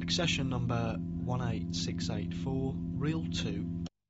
Accession number 18684, reel 2.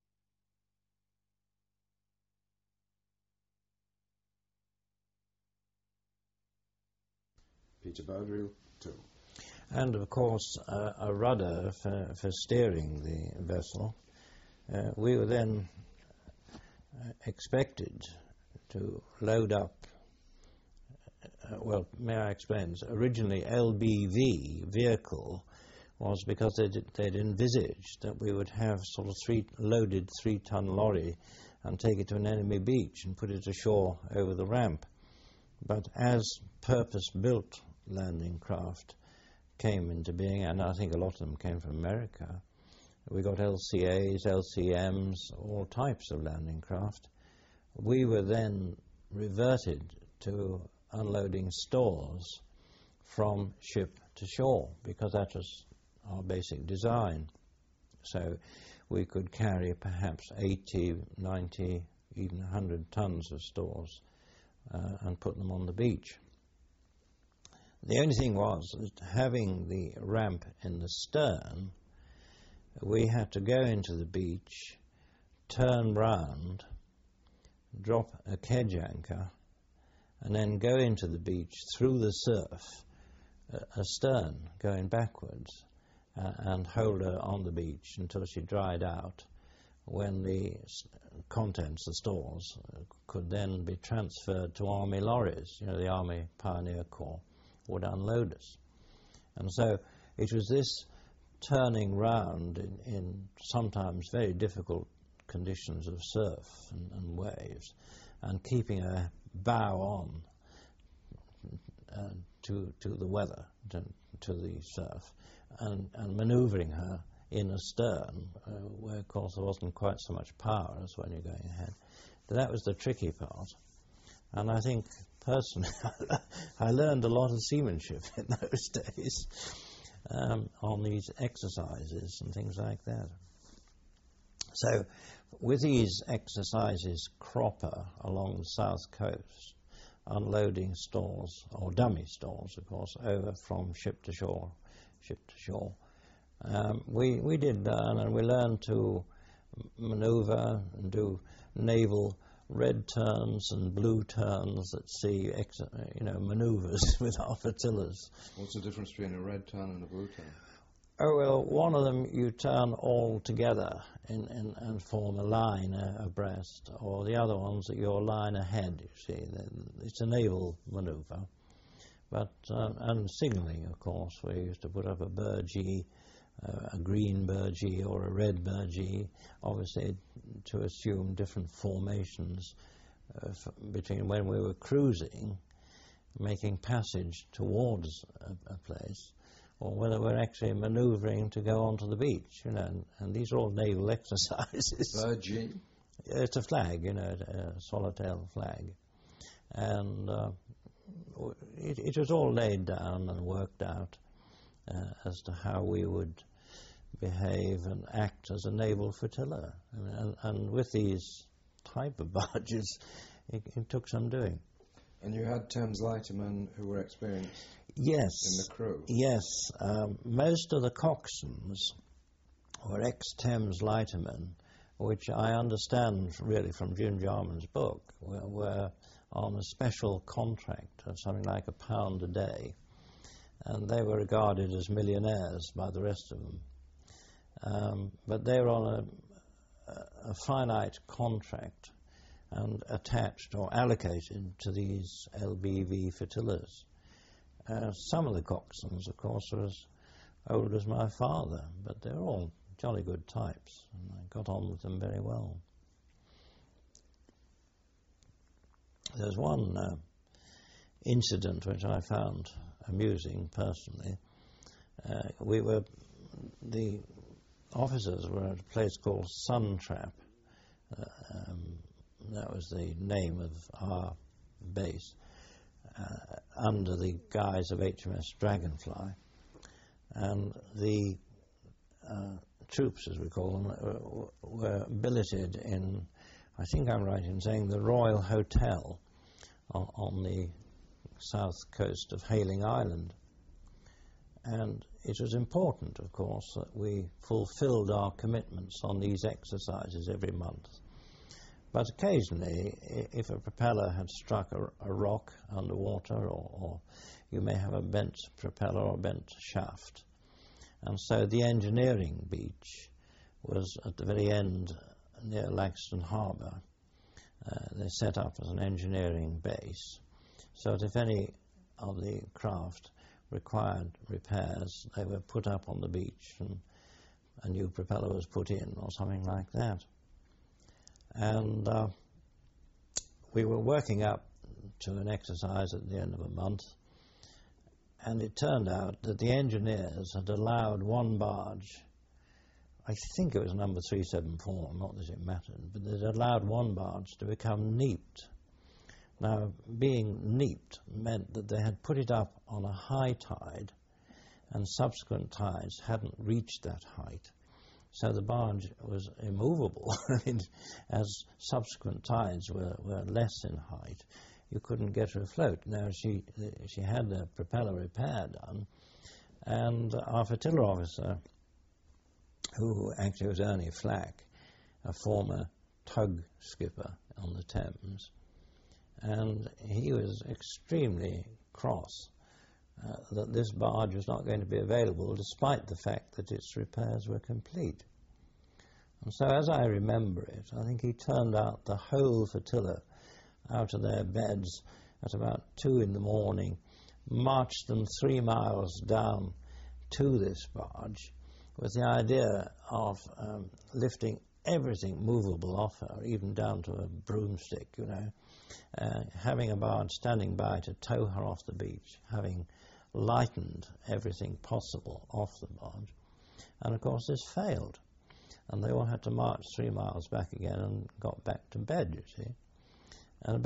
Peterborough, reel 2. And of course a rudder for steering the vessel. We were then expected to load up, well, may I explain? Originally LBV vehicle was because they'd envisaged that we would have sort of loaded 3-ton lorry and take it to an enemy beach and put it ashore over the ramp. But as purpose-built landing craft came into being, and I think a lot of them came from America, we got LCAs, LCMs, all types of landing craft. We were then reverted to unloading stores from ship to shore because that was our basic design. So we could carry perhaps 80, 90, even 100 tons of stores and put them on the beach. The only thing was that having the ramp in the stern, we had to go into the beach, turn round, drop a kedge anchor, and then go into the beach through the surf, astern, going backwards, and hold her on the beach until she dried out, when the contents, the stores, could then be transferred to Army lorries. You know, the Army Pioneer Corps would unload us. And so it was this turning round in sometimes very difficult conditions of surf and waves, and keeping a bow on to the weather, to the surf, and manoeuvring her in astern, where of course there wasn't quite so much power as when you're going ahead. But that was the tricky part. And I think personally I learned a lot of seamanship in those days on these exercises and things like that. So with these exercises cropper along the south coast, unloading stores, or dummy stores of course, over from ship to shore, we did learn, and we learned to manoeuvre and do naval red turns and blue turns at sea, manoeuvres with our flotillas. What's the difference between a red turn and a blue turn? Oh, well, one of them you turn all together and form a line abreast, or the other one's that you're line ahead, you see. It's a naval manoeuvre. But, and signalling, of course, we used to put up a burgee, a green burgee or a red burgee, obviously to assume different formations between when we were cruising, making passage towards a place, or whether we're actually manoeuvring to go onto the beach, and these are all naval exercises. Burgee? It's a flag, a swallowtail flag. And it was all laid down and worked out as to how we would behave and act as a naval flotilla. And with these type of barges, it took some doing. And you had Thames lightermen who were experienced yes, in the crew? Yes. Most of the coxswains were ex-Thames lightermen, which I understand really from Jim Jarman's book, were on a special contract of something like £1 a day. And they were regarded as millionaires by the rest of them. But they were on a finite contract and attached or allocated to these LBV flotillas. Some of the coxswains, of course, were as old as my father, but they were all jolly good types, and I got on with them very well. There's one incident which I found amusing personally. The officers were at a place called Suntrap. That was the name of our base, under the guise of HMS Dragonfly. And the troops, as we call them, were billeted in, I think I'm right in saying, the Royal Hotel on the south coast of Hayling Island. And it was important, of course, that we fulfilled our commitments on these exercises every month. But occasionally, if a propeller had struck a rock underwater, or you may have a bent propeller or bent shaft. And so the engineering beach was at the very end near Langston Harbour. They set up as an engineering base, so that if any of the craft required repairs, they were put up on the beach and a new propeller was put in or something like that. And we were working up to an exercise at the end of a month, and it turned out that the engineers had allowed one barge, I think it was number 374, not that it mattered, but they'd allowed one barge to become neaped. Now, being neaped meant that they had put it up on a high tide, and subsequent tides hadn't reached that height. So the barge was immovable. I mean, as subsequent tides were less in height, you couldn't get her afloat. Now, she had the propeller repair done, and our flotilla officer, who actually was Ernie Flack, a former tug skipper on the Thames, and he was extremely cross that this barge was not going to be available, despite the fact that its repairs were complete. And so, as I remember it, I think he turned out the whole flotilla out of their beds at about 2 in the morning, marched them 3 miles down to this barge with the idea of lifting everything movable off her, even down to a broomstick, you know, having a barge standing by to tow her off the beach, having lightened everything possible off the barge. And of course this failed, and they all had to march 3 miles back again and got back to bed, you see. And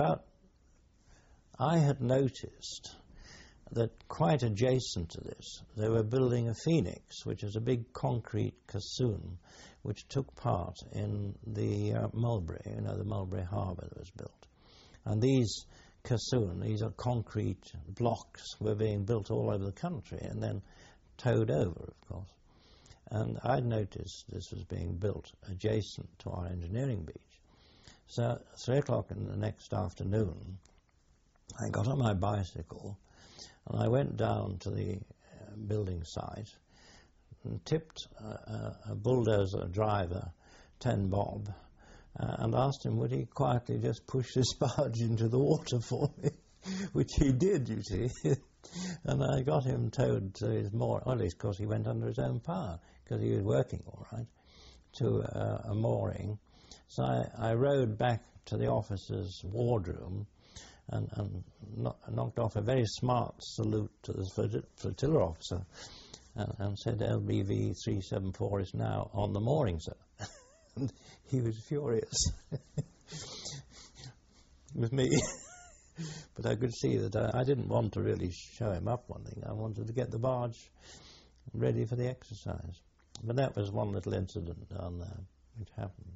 I had noticed that quite adjacent to this, they were building a Phoenix, which is a big concrete caisson which took part in the Mulberry, you know, the Mulberry Harbour that was built. And these caisson, these are concrete blocks, were being built all over the country and then towed over, of course. And I'd noticed this was being built adjacent to our engineering beach. So 3 o'clock in the next afternoon, I got on my bicycle and I went down to the building site and tipped a bulldozer driver 10 bob and asked him would he quietly just push this barge into the water for me, which he did, you see. And I got him towed to his mooring, or at least because he went under his own power, because he was working all right, to a mooring. So I rode back to the officer's wardroom and knocked off a very smart salute to the flotilla officer and said, LBV 374 is now on the mooring, sir. And he was furious with me. But I could see that I didn't want to really show him up one thing. I wanted to get the barge ready for the exercise. But that was one little incident down there which happened.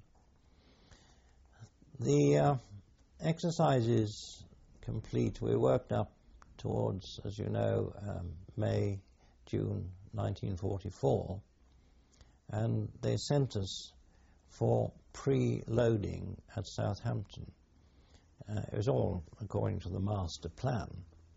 The exercise is complete. We worked up towards, as you know, May, June 1944, and they sent us for pre-loading at Southampton. It was all according to the master plan.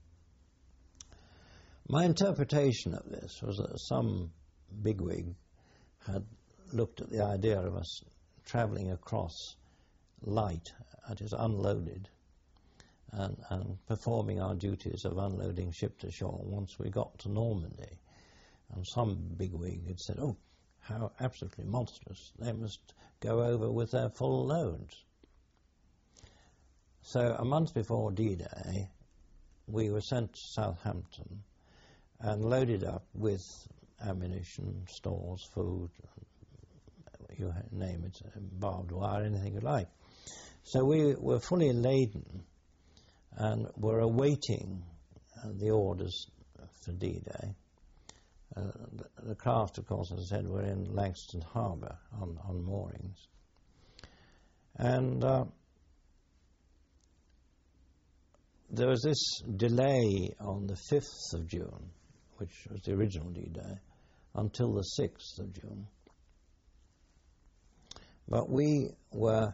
My interpretation of this was that some bigwig had looked at the idea of us travelling across light, that is unloaded, and performing our duties of unloading ship to shore once we got to Normandy. And some bigwig had said, oh, how absolutely monstrous, they must go over with their full loads. So a month before D-Day, we were sent to Southampton and loaded up with ammunition, stores, food, you name it, barbed wire, anything you like. So we were fully laden and were awaiting the orders for D-Day. The craft, of course, as I said, were in Langston Harbour on moorings. And there was this delay on the 5th of June, which was the original D-Day, until the 6th of June. But we were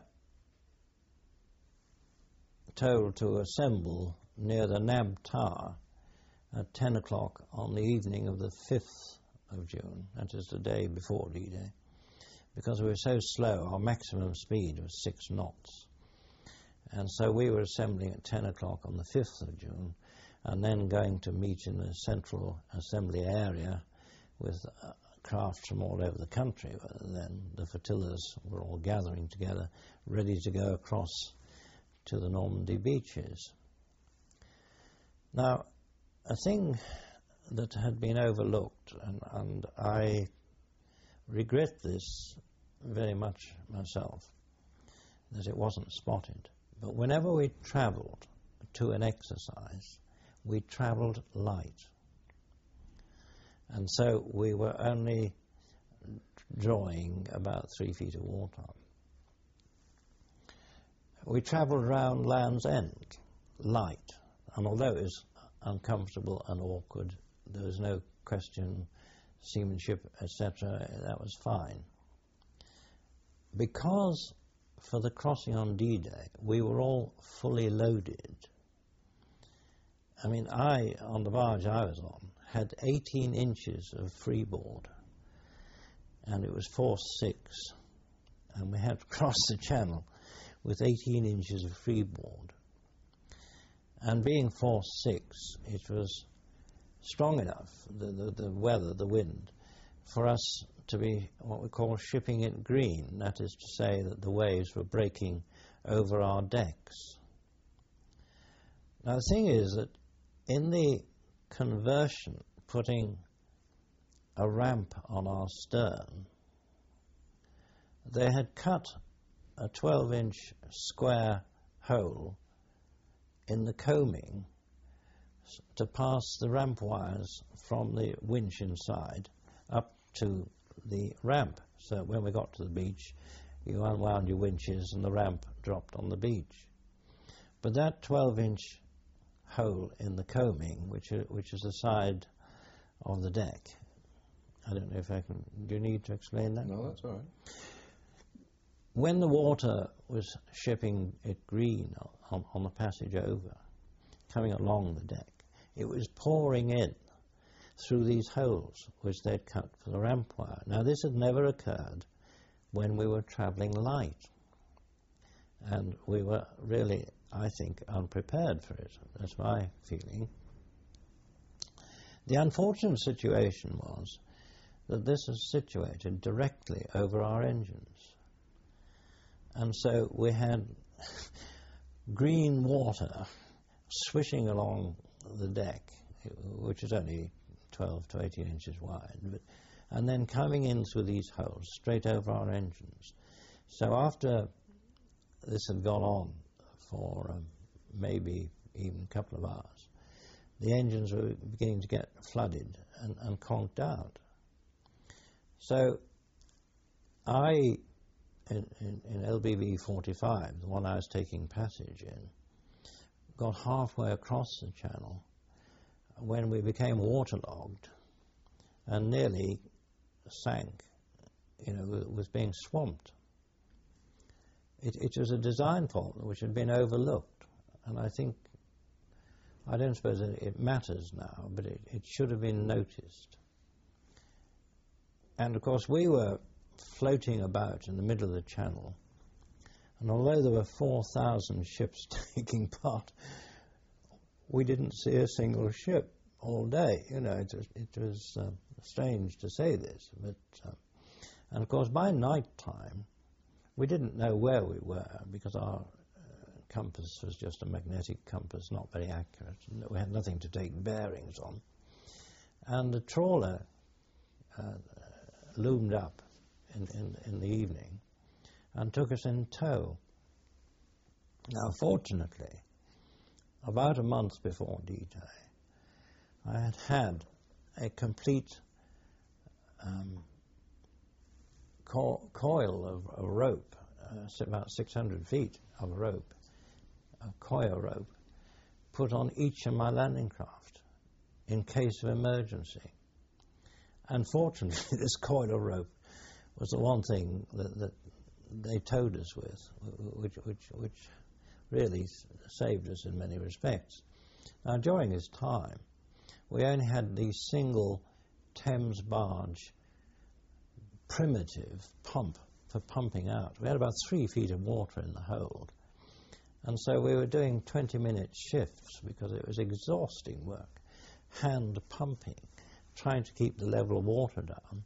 told to assemble near the Nab Tower at 10 o'clock on the evening of the 5th of June, that is the day before D-Day. Because we were so slow, our maximum speed was 6 knots. And so we were assembling at 10 o'clock on the 5th of June, and then going to meet in the central assembly area with craft from all over the country. Then the flotillas were all gathering together, ready to go across to the Normandy beaches. Now, a thing that had been overlooked, and I regret this very much myself, that it wasn't spotted. But whenever we travelled to an exercise, we travelled light. And so we were only drawing about 3 feet of water. We travelled round Land's End, light, and although it was uncomfortable and awkward, there was no question, seamanship, etc., that was fine. Because for the crossing on D-Day, we were all fully loaded. I mean, on the barge I was on, had 18 inches of freeboard, and it was force 6, and we had to cross the channel with 18 inches of freeboard. And being force 6, it was strong enough, the weather, the wind, for us to be what we call shipping it green, that is to say that the waves were breaking over our decks. Now the thing is that in the conversion, putting a ramp on our stern, they had cut a 12-inch square hole in the coaming to pass the ramp wires from the winch inside up to the ramp. So when we got to the beach, you unwound your winches and the ramp dropped on the beach. But that 12-inch hole in the coaming, which is the side of the deck, I don't know if I can... Do you need to explain that? No, that's all right. When the water was shipping it green on the passage over, coming along the deck, it was pouring in through these holes which they'd cut for the ramp wire. Now this had never occurred when we were travelling light, and we were really, I think, unprepared for it. That's my feeling. The unfortunate situation was that this was situated directly over our engines. And so we had green water swishing along the deck, which is only 12 to 18 inches wide, and then coming in through these holes straight over our engines. So after this had gone on for maybe even a couple of hours, the engines were beginning to get flooded and conked out. So I, in LBV 45, the one I was taking passage in, got halfway across the channel when we became waterlogged and nearly sank, was being swamped. It was a design fault which had been overlooked, and I don't suppose it matters now, but it should have been noticed. And of course we were floating about in the middle of the channel, and although there were 4,000 ships taking part, we didn't see a single ship all day. It was strange to say this, but and of course by night time we didn't know where we were, because our compass was just a magnetic compass, not very accurate, and we had nothing to take bearings on. And the trawler loomed up in the evening and took us in tow. Now fortunately, about a month before D-Day, I had a complete coil of a rope, about 600 feet of rope, a coil rope, put on each of my landing craft. in case of emergency. And fortunately, this coil of rope was the one thing that they towed us with, which really saved us in many respects. Now, during this time, we only had the single Thames barge primitive pump for pumping out. We had about 3 feet of water in the hold. And so we were doing 20-minute shifts because it was exhausting work, hand pumping, trying to keep the level of water down.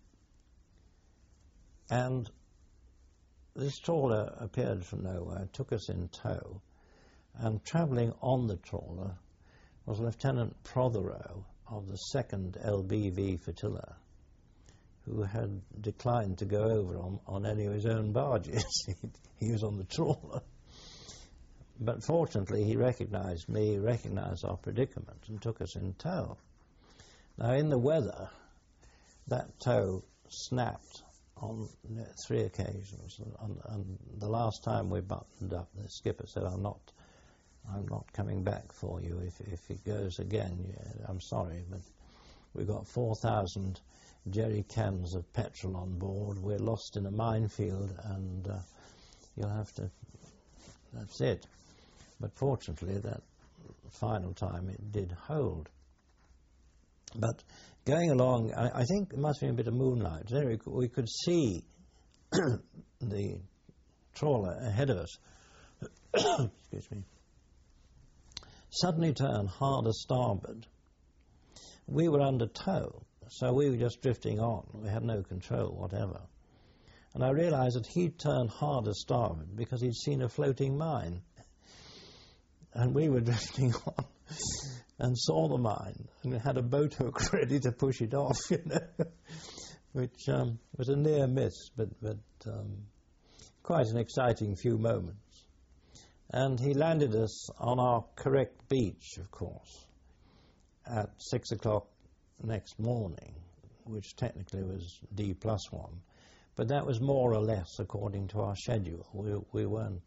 And this trawler appeared from nowhere, took us in tow, and travelling on the trawler was Lieutenant Prothero of the 2nd LBV Flotilla, who had declined to go over on any of his own barges. He was on the trawler. But fortunately, he recognized me, recognized our predicament, and took us in tow. Now, in the weather, that tow snapped on 3 occasions, and the last time we buttoned up, the skipper said, I'm not coming back for you. If it goes again, I'm sorry, but we've got 4,000 jerry cans of petrol on board. We're lost in a minefield, and you'll have to, that's it. But fortunately, that final time it did hold. But going along, I think there must have been a bit of moonlight. Anyway, we could see the trawler ahead of us, excuse me, suddenly turn hard a starboard. We were under tow, so we were just drifting on. We had no control whatever. And I realized that he'd turned hard a starboard because he'd seen a floating mine. And we were drifting on and saw the mine and had a boat hook ready to push it off, which was a near miss, but quite an exciting few moments. And he landed us on our correct beach, of course, at 6 o'clock next morning, which technically was D+1, but that was more or less according to our schedule. We weren't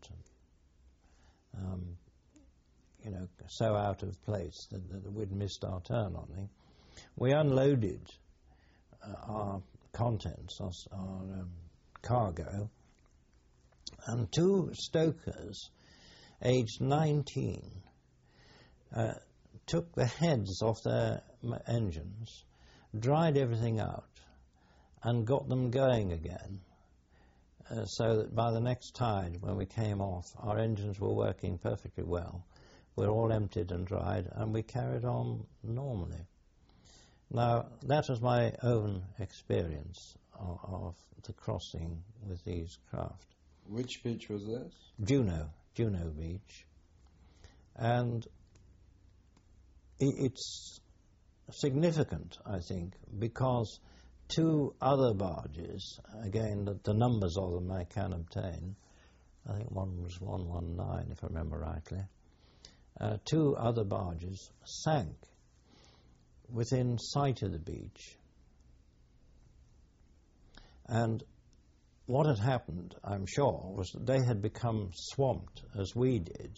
so out of place that we'd missed our turn on him. We unloaded our contents, our cargo, and 2 stokers, aged 19, took the heads off their engines, dried everything out, and got them going again, so that by the next tide, when we came off, our engines were working perfectly well. We're all emptied and dried, and we carried on normally. Now, that was my own experience of the crossing with these craft. Which beach was this? Juno Beach. And it's significant, I think, because 2 other barges, again, the numbers of them I can obtain, I think one was 119, if I remember rightly, 2 other barges sank within sight of the beach. And what had happened, I'm sure, was that they had become swamped as we did.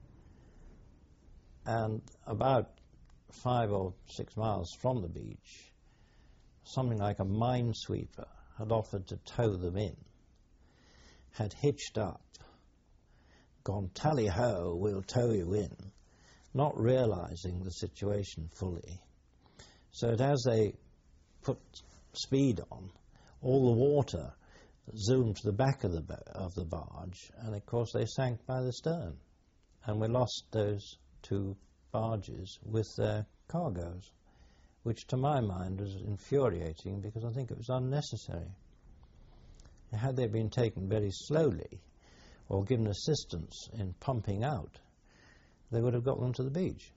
And about 5 or 6 miles from the beach, something like a minesweeper had offered to tow them in, had hitched up, gone, tally-ho, we'll tow you in, not realizing the situation fully. So that as they put speed on, all the water zoomed to the back of the barge, and of course they sank by the stern. And we lost those 2 barges with their cargoes, which to my mind was infuriating because I think it was unnecessary. Had they been taken very slowly or given assistance in pumping out, they would have got them to the beach.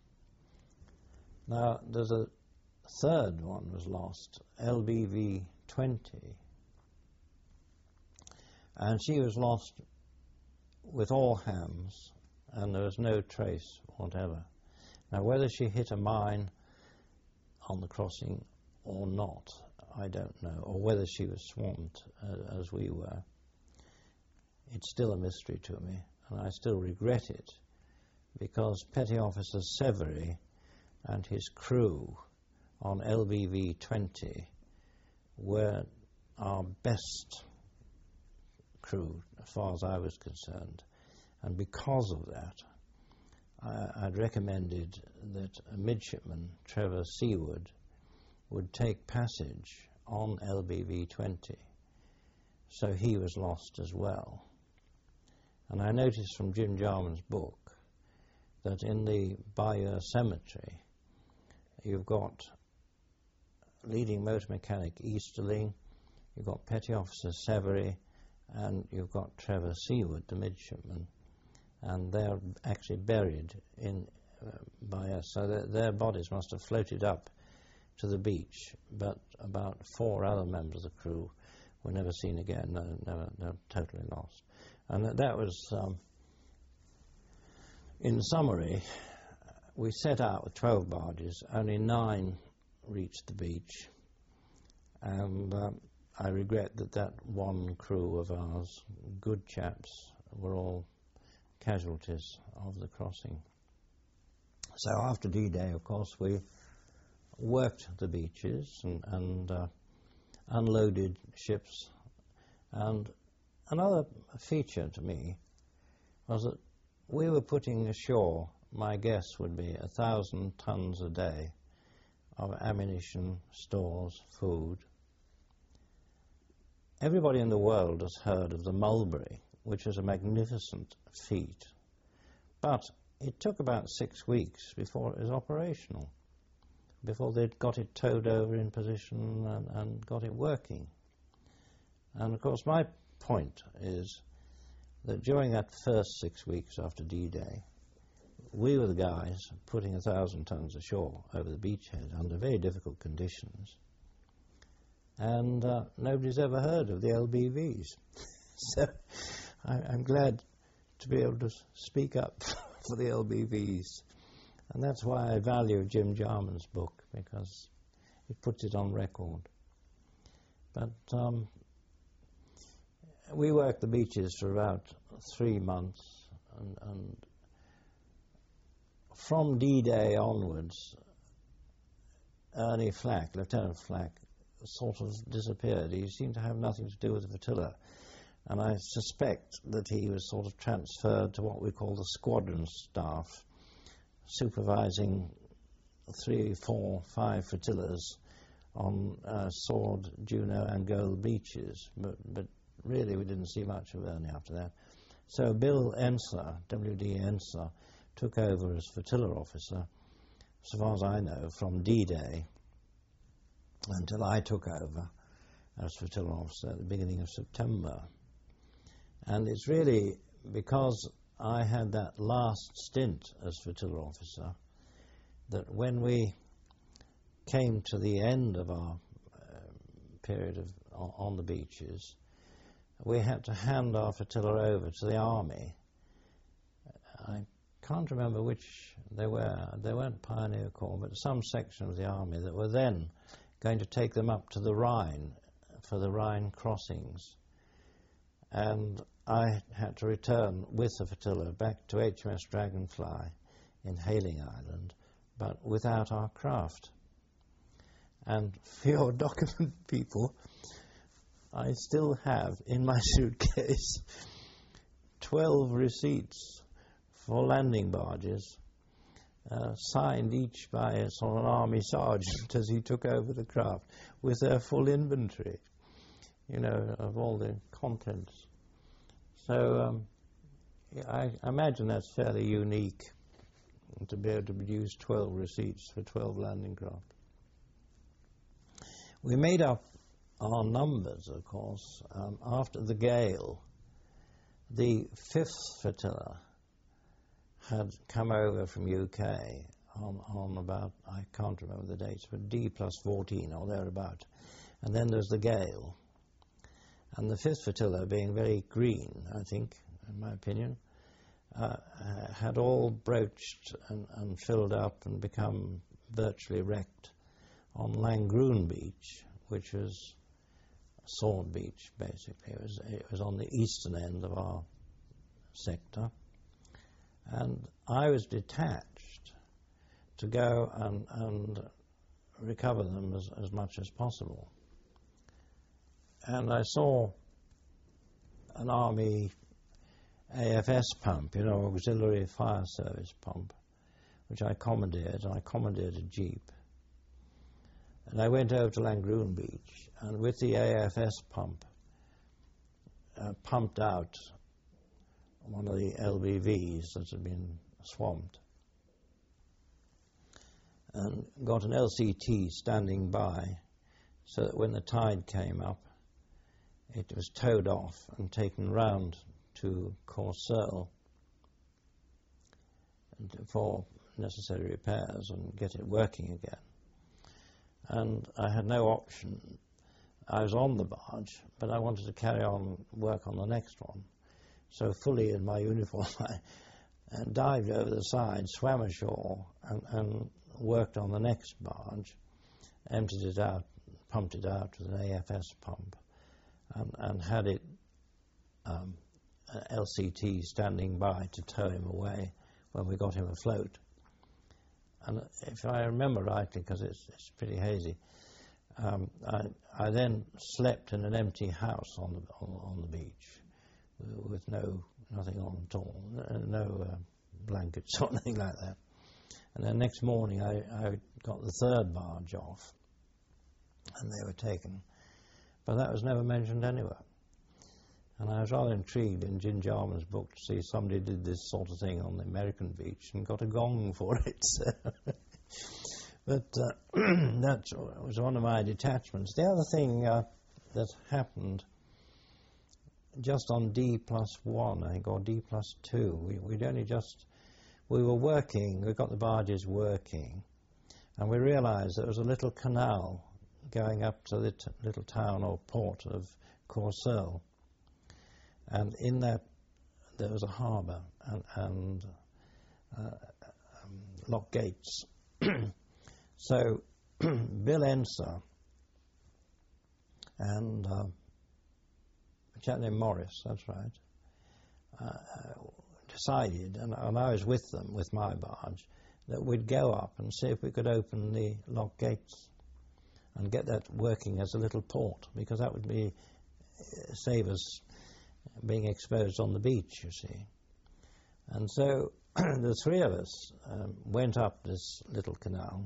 Now, there's a third one was lost, LBV 20, and she was lost with all hands, and there was no trace whatever. Now, whether she hit a mine on the crossing or not, I don't know, or whether she was swamped as we were. It's still a mystery to me, and I still regret it, because Petty Officer Severy and his crew on LBV 20 were our best crew as far as I was concerned. And because of that, I'd recommended that a midshipman, Trevor Seaward, would take passage on LBV 20. So he was lost as well. And I noticed from Jim Jarman's book that in the Bayeux Cemetery, you've got leading motor mechanic Easterling, you've got Petty Officer Severy, and you've got Trevor Seaward, the midshipman, and they're actually buried in Bayeux. So their bodies must have floated up to the beach, but about 4 other members of the crew were never seen again. They're totally lost. And that was, in summary, we set out with 12 barges, only 9 reached the beach, and I regret that one crew of ours, good chaps, were all casualties of the crossing. So after D-Day, of course, we worked the beaches and unloaded ships. And another feature to me was that we were putting ashore, my guess would be 1,000 tons a day of ammunition, stores, food. Everybody in the world has heard of the Mulberry, which was a magnificent feat. But it took about 6 weeks before it was operational, before they'd got it towed over in position and got it working. And of course my point is that during that first 6 weeks after D-Day, we were the guys putting 1,000 tons ashore over the beachhead under very difficult conditions. And nobody's ever heard of the LBVs. So I'm glad to be able to speak up for the LBVs. And that's why I value Jim Jarman's book, because it puts it on record. But we worked the beaches for about 3 months, and from D-Day onwards, Ernie Flack, Lieutenant Flack, sort of disappeared. He seemed to have nothing to do with the flotilla, and I suspect that he was sort of transferred to what we call the squadron staff, supervising 3, 4, 5 flotillas on Sword, Juno and Gold beaches, but really we didn't see much of Ernie after that. So Bill Ensler, W.D. Ensler, took over as flotilla officer, so far as I know, from D-Day until I took over as flotilla officer at the beginning of September. And it's really because I had that last stint as flotilla officer that when we came to the end of our period on the beaches, we had to hand our flotilla over to the Army. I can't remember which they were. They weren't Pioneer Corps, but some section of the Army that were then going to take them up to the Rhine for the Rhine crossings. And I had to return with the flotilla back to HMS Dragonfly in Hayling Island, but without our craft. And for your document people, I still have in my suitcase 12 receipts for landing barges, signed each by a sort of an army sergeant as he took over the craft, with their full inventory, you know, of all the contents. So I imagine that's fairly unique, to be able to produce 12 receipts for 12 landing craft. We made up our numbers, of course, after the gale. The 5th flotilla had come over from UK on about, I can't remember the dates, but D+14 or thereabout. And then there's the gale. And the 5th flotilla, being very green, I think, in my opinion, had all broached and filled up and become virtually wrecked on Langroon Beach, which was Sword Beach, basically. It was on the eastern end of our sector. And I was detached to go and recover them as much as possible. And I saw an Army AFS pump, you know, auxiliary fire service pump, which I commandeered, and I commandeered a jeep. And I went over to Langroon Beach, and with the AFS pump, pumped out one of the LBVs that had been swamped, and got an LCT standing by, so that when the tide came up, it was towed off and taken round to Corseul for necessary repairs and get it working again. And I had no option. I was on the barge, but I wanted to carry on work on the next one. So fully in my uniform, I dived over the side, swam ashore, and worked on the next barge, emptied it out, pumped it out with an AFS pump, and had it LCT standing by to tow him away when we got him afloat. And if I remember rightly, because it's pretty hazy, I then slept in an empty house on the beach with nothing on at all, no blankets or anything like that. And then next morning I got the third barge off, and they were taken. But that was never mentioned anywhere. And I was rather intrigued in Jim Jarman's book to see somebody did this sort of thing on the American beach and got a gong for it. But that was one of my detachments. The other thing that happened just on D+1, I think, or D+2, we were working, we got the barges working, and we realized there was a little canal going up to the little town or port of Corseul. And in that there was a harbour and lock gates. So Bill Enser and a chap named Morris, that's right, decided, and I was with them, with my barge, that we'd go up and see if we could open the lock gates and get that working as a little port, because that would save us being exposed on the beach, you see. And so the three of us went up this little canal,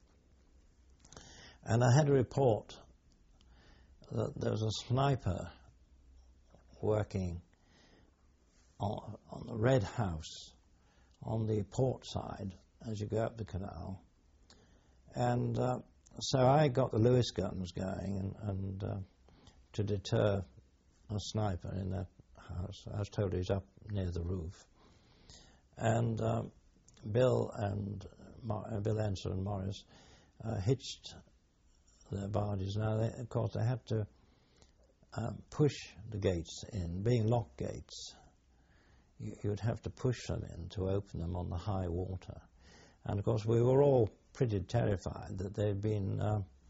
and I had a report that there was a sniper working on the Red House on the port side as you go up the canal. And so I got the Lewis guns going and to deter a sniper in that house. I was told he was up near the roof. And Bill Enser and Morris hitched their barges. Now, of course, they had to push the gates in. Being lock gates, you would have to push them in to open them on the high water. And, of course, we were all pretty terrified that they'd been,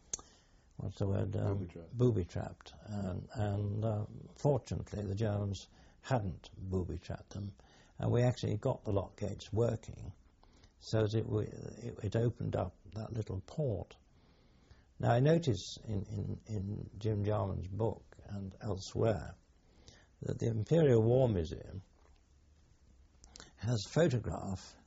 booby-trapped. And fortunately, the Germans hadn't booby-trapped them. And we actually got the lock gates working, so that it opened up that little port. Now, I notice in Jim Jarman's book and elsewhere that the Imperial War Museum has a photograph